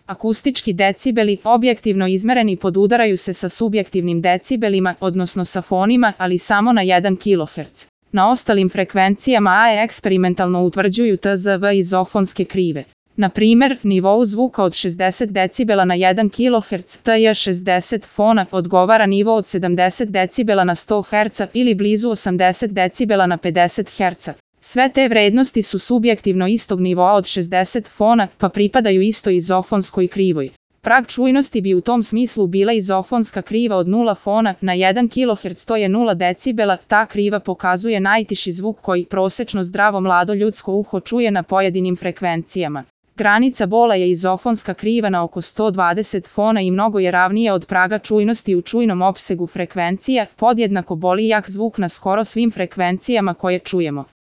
Akustički decibeli, objektivno izmereni, podudaraju se sa subjektivnim decibelima, odnosno sa fonima, ali samo na 1 kHz. Na ostalim frekvencijama AE eksperimentalno utvrđuju TZV izofonske krive. Na primer, nivou zvuka od 60 decibela na 1 kHz TJ60 fona odgovara nivo od 70 decibela na 100 Hz ili blizu 80 decibela na 50 Hz. Sve te vrednosti su subjektivno istog nivoa od 60 fona, pa pripadaju istoj izofonskoj krivoj. Prag čujnosti bi u tom smislu bila izofonska kriva od 0 fona na 1 kHz, to je 0 decibela. Ta kriva pokazuje najtiši zvuk koji prosečno zdravo mlado ljudsko uho čuje na pojedinim frekvencijama. Granica bola je izofonska kriva na oko 120 fona i mnogo je ravnija od praga čujnosti u čujnom opsegu frekvencija, podjednako boli jak zvuk na skoro svim frekvencijama koje čujemo.